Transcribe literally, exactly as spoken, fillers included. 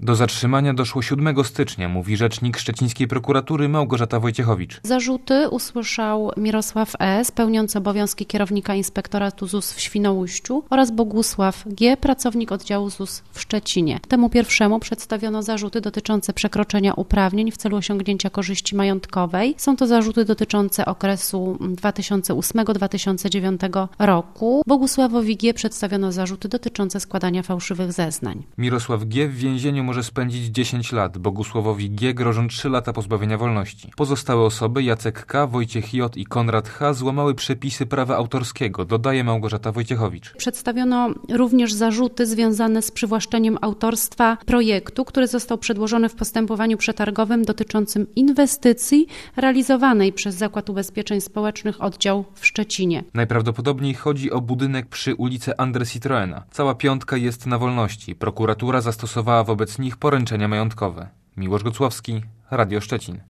Do zatrzymania doszło siódmego stycznia, mówi rzecznik szczecińskiej prokuratury Małgorzata Wojciechowicz. Zarzuty usłyszał Mirosław S., pełniący obowiązki kierownika inspektoratu Z U S w Świnoujściu oraz Bogusław G., pracownik oddziału Z U S w Szczecinie. Temu pierwszemu przedstawiono zarzuty dotyczące przekroczenia uprawnień w celu osiągnięcia korzyści majątkowej. Są to zarzuty dotyczące okresu dwa tysiące ósmego do dwa tysiące dziewiątego roku. Bogusławowi G. przedstawiono zarzuty dotyczące składania fałszywych zeznań. Mirosław G. w więzieniu może spędzić dziesięć lat, Bogusławowi G. grożą trzy lata pozbawienia wolności. Pozostałe osoby, Jacek K., Wojciech J. i Konrad H. złamały przepisy prawa autorskiego, dodaje Małgorzata Wojciechowicz. Przedstawiono również zarzuty związane z przywłaszczeniem autorstwa projektu, który został przedłożony w postępowaniu przetargowym dotyczącym inwestycji realizowanej przez Zakład Ubezpieczeń Społecznych oddział w Szczecinie. Najprawdopodobniej chodzi o budynek przy ulicy André Citroena. Cała piątka jest na wolności. Prokuratura zastosowała wobec nich poręczenia majątkowe. Miłosz Gocłowski, Radio Szczecin.